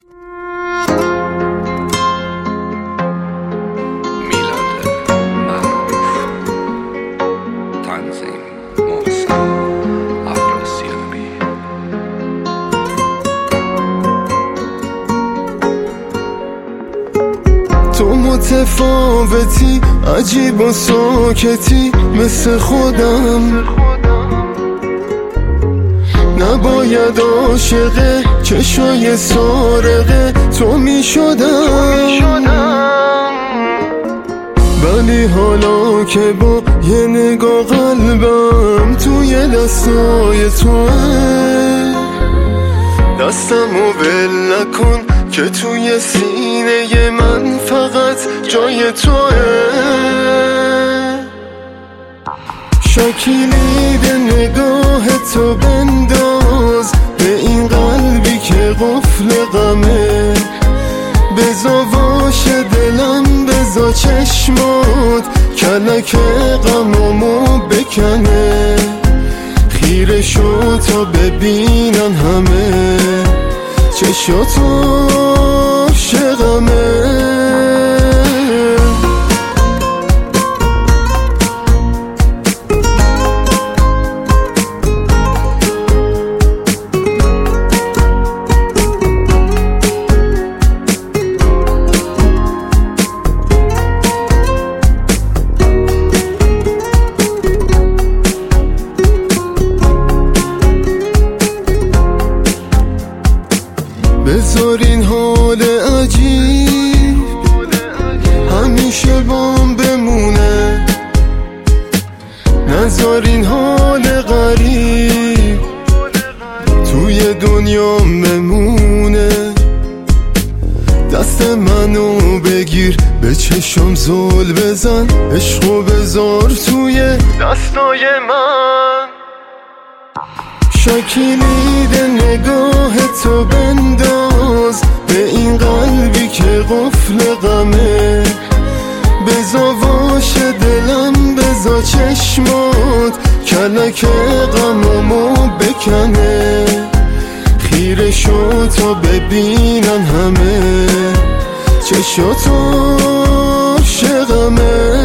تو متفاوتی، عجیب و ساکتی مثل خودم. نباید عاشق چشای سارقه تو می شدم، ولی حالا که با یه نگاه قلبم توی دستای توه، دستمو ول نکن که توی سینه من فقط جای توه. شکلید نگاه تو بنداز به این قلبی که قفل غمه، بزا واشه دلم، بزا چشمات کلک غمامو بکنه. خیره شو تا ببینن همه چشاتو عاشقمه. بذار این حال عجیب همیشه بام بمونه، نذار این حال غریب توی دنیا بمونه. دست منو بگیر، به چشم زل بزن، عشقو بذار توی دستای من. شکلید نگاه تو بنداز به این قلبی که قفل غمه، بزا واشه دلم، بزا چشمات کلک غمامو بکنه. خیره شو تا ببینن همه چشاتو عاشقمه.